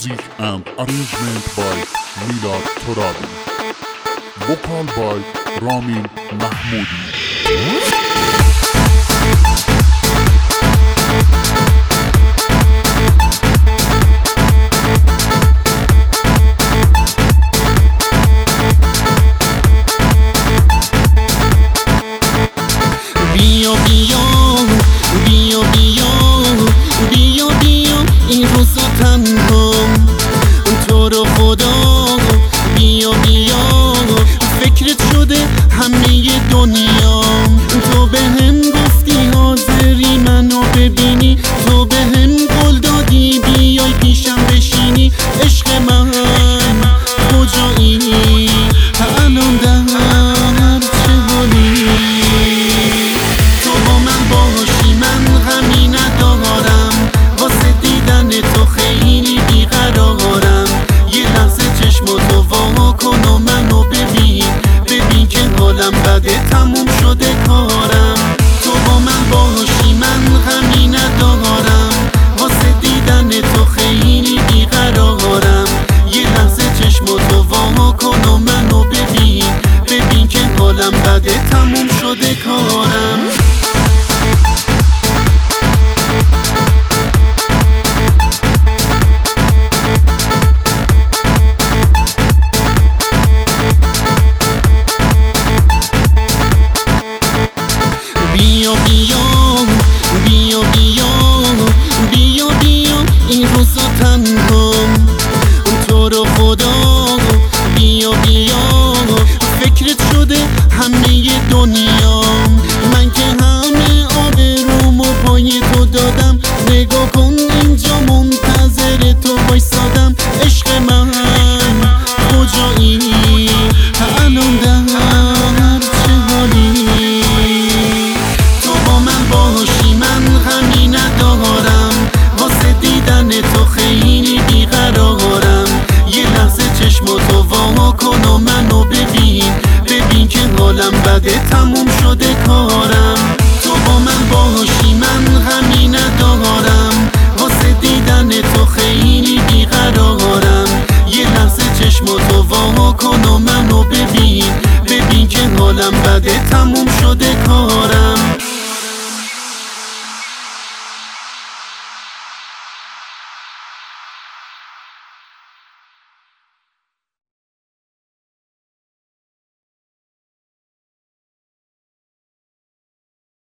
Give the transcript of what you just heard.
Music and arrangement by Milad Torabi. Vocal by Ramin Mahmoudi. بیا این روزا تنهام تو رو خدا بیا فکرت شده همه دنیام تو به هم گفتی حاضری منو ببینی تو به هم قول دادی بیای پیشم بشینی عشق من کجایی الان در چه حالی تو با من باشی من غمی ندارم واسه دیدن تو خیلی بیقرارم یه لحظه چشماتو وا کن و منو ببین که حالم بده تموم شده کارم تو با من باشی من غمی ندارم واسه دیدن تو خیلی بیقرارم یه لحظه چشماتو وا کن و منو ببین که حالم بده تموم شده کارم بیا این روزا تنهام تو رو خدا بیا فکرت شده همه دنیام من که همه آبرومو پای تو دادم نگاه کن اینجا منتظر تو وایسادم عشق من کجایی الان در چه حالی تو با من باشی من غمی ندارم واسه دیدن تو خیلی بیقرارم یه لحظه چشماتو وا کن و منو ببین که حالم بده تموم شده کارم تو با من باشی من غمی ندارم واسه دیدن تو خیلی بیقرارم یه لحظه چشماتو وا کن و منو ببین که حالم بده تموم شده کارم